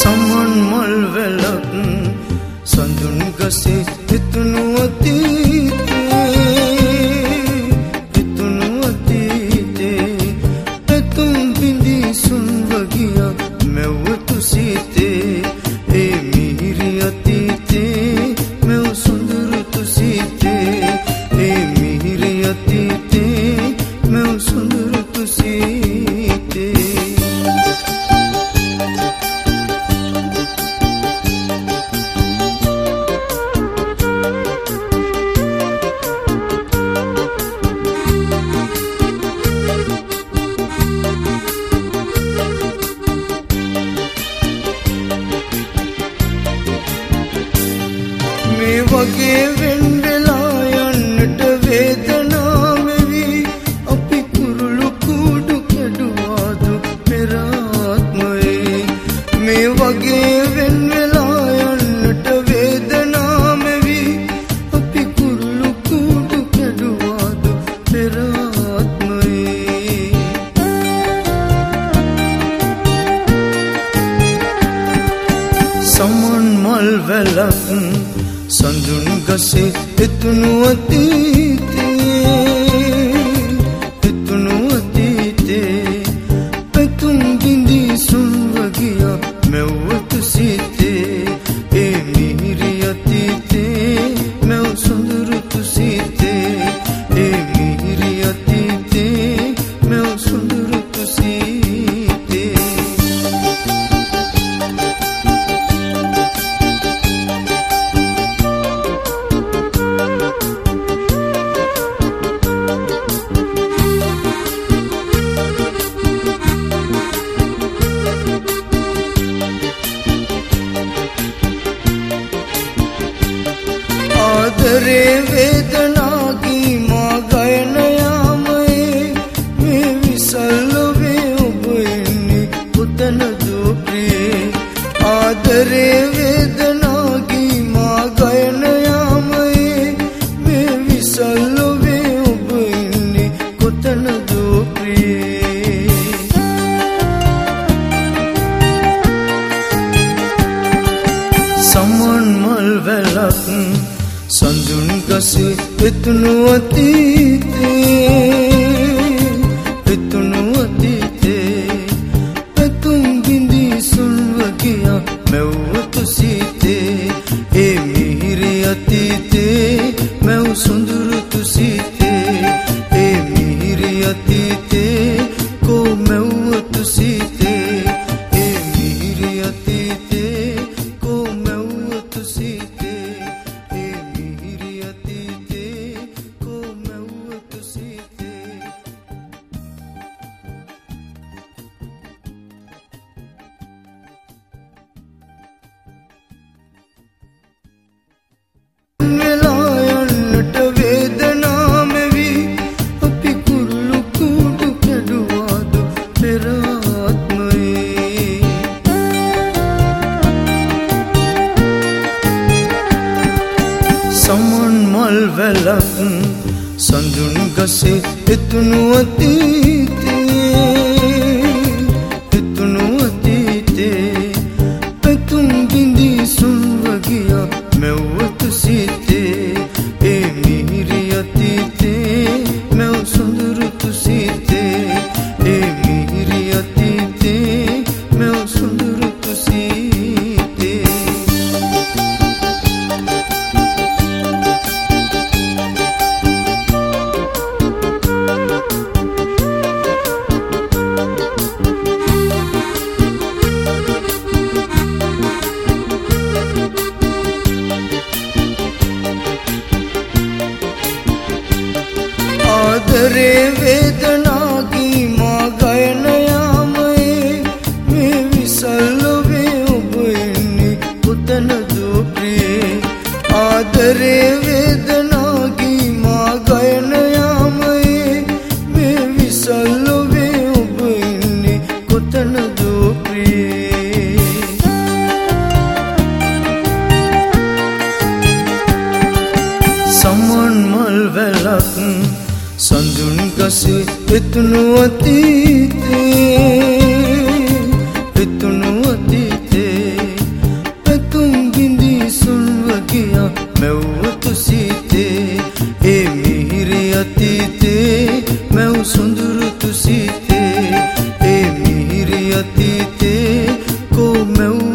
සමන් මල් වැලක් සඳුන් ගසේ හිතුණු අතීතේ පැතුම් බිඳි සුන්ව ගියා මැව්ව තුසිතේ ඒ මිහිරි අතීතේ මැව් සුන්දර තුසිතේ ඒ මිහිරි අතීතේ මැව් සුන්දර තුසිතේ වගේ වෙන් වෙලා යන්නට වේදනාව වෙවි අපි කුරුළු කුඩු කැඩුවාදු පෙර ආත්මයේ මේ වගේ වෙන් වෙලා යන්නට වේදනාව වෙවි අපි කුරුළු කුඩු කැඩුවාදු පෙර ආත්මයේ සමන් මල් වැලක් සඳුන් ගසේ හිතුණු අතීතේ පැතුම් බිඳි සුන්ව ගියා මැව්ව තුසිතේ ඒ මිහිරි අතීතේ මැව් සුන්දර තුසිතේ ඒ මිහිරි අතීතේ මැව් සුන්දර තුසිතේ ආදරේ වේදනාගී මා ගයන යාමයේ මේ විසල් වේ ඔබ එන්නේ කොතනද ප්‍රියේ ආදරේ වේදනාගී මා ගයන යාමයේ මේ විසල් වේ ඔබ එන්නේ කොතනද ප්‍රියේ සමන් මල් වැලක් සඳුන් ගසේ හිතුණු අතීතේ පැතුම් බිඳි සුන්ව ගියා මැව්ව තුසිතේ ඒ මිහිරි අතීතේ මැව් සුන්දර තුසිතේ ඒ මිහිරි අතීතේ කෝ මැව්ව තුසිතේ ඒ මිහිරි අතීතේ කෝ මැව්ව තුසිතේ සමන් මල් වැලක් සඳුන් ගසේ හිතුණු අතීතේ පැතුම් බිඳි සුන්ව ගියා මැව්ව තුසිතේ ඒ මිහිරි අතීතේ මැව් සුන්දර තුසිතේ ඒ මිහිරි අතීතේ මැව් සුන්දර තුසිතේ ආදරේ වේදනාගී මා ගයන යාමයේ මේ විසල් වේ ඔබ එන්නේ කොතනද ප්‍රියේ ආදරේ වේදනාගී මා ගයන යාමයේ මේ විසල් වේ ඔබ එන්නේ කොතනද ප්‍රියේ සමන් මල් වැලක් සඳුන් ගසේ හිතුණු අතීතේ මෙව්